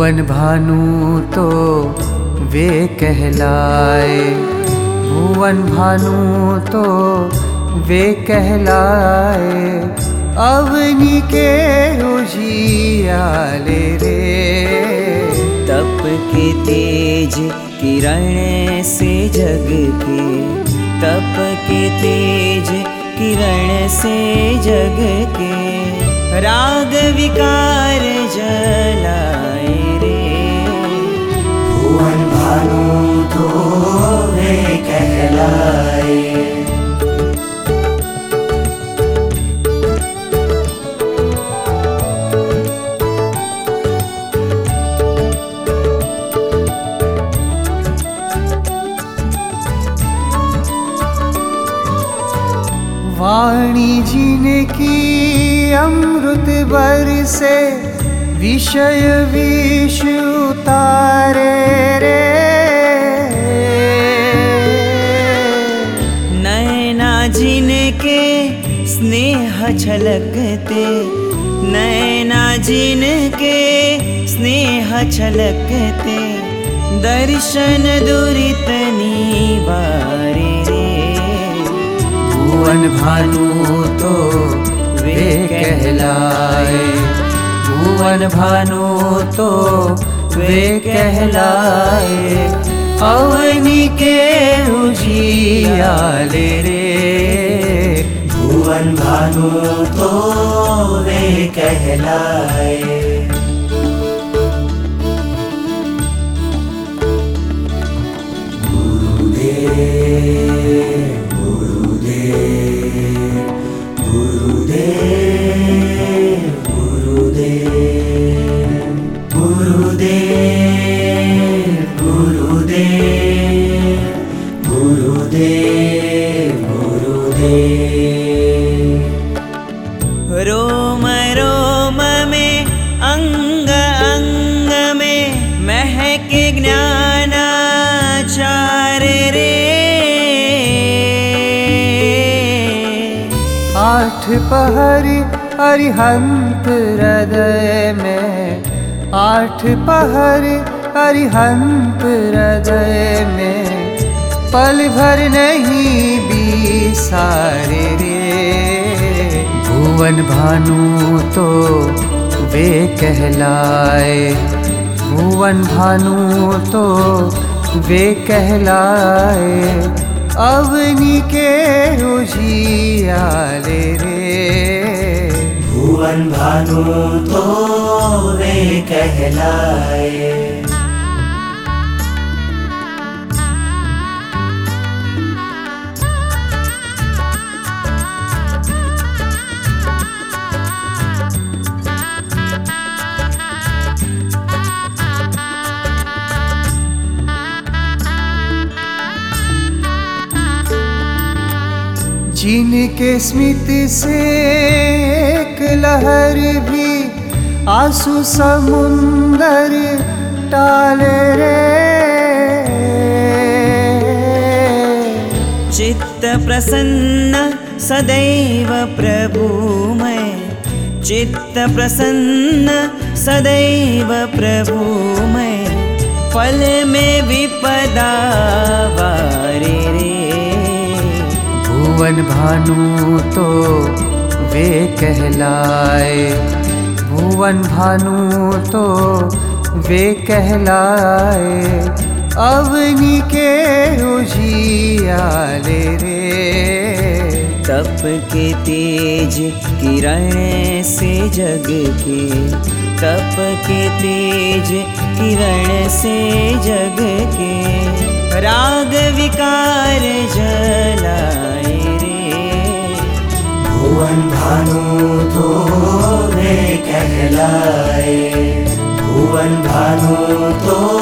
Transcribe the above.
भुवन भानु तो वे कहलाए, भुवन भानु तो वे कहलाए, अवनी के उजियाले रे। तप के तेज किरण से जग के, तप के तेज किरण से जग के, राग विकार जलाए रे। भुवन भानु तो वे कहलाए। वाणी जिनकी अमृत बरसे, विषय विष उतारे रे। नैना जिनके स्नेह छलकते, नैना जिनके स्नेह छलकते, दर्शन दुरित निवारे रे। भुवन भानु तो वे कहलाए, भुवन भानु तो वे कहलाए, अवनी के उजियाले रे। भुवन भानु तो वे कहलाए। रोम रोम में अंग अंग में महके ज्ञानाचार रे। आठ पहरी अरिहंत हृदय में, आठ पहरी अरिहंत हृदय में, पल भर नहीं बिसारे रे। भुवन भानु तो वे कहलाए, भुवन भानु तो वे कहलाए, अवनी के उजियाले रे। भुवन भानु तो वे कहलाए। जिनके स्मित से एक लहर भी आंसू समुंदर टाले रे। चित्त प्रसन्न सदैव प्रभुमय, चित्त प्रसन्न सदैव प्रभुमय, फल में विपदा वारे रे। भुवन भानु तो वे कहलाए, भुवन भानु तो वे कहलाए, अवनी के उजियाले रे। तप के तेज किरण से जग के, तप के तेज किरण से जग के, राग विकार जलाए रे। भुवन भानु तो वे कहलाए, भुवन भानु तो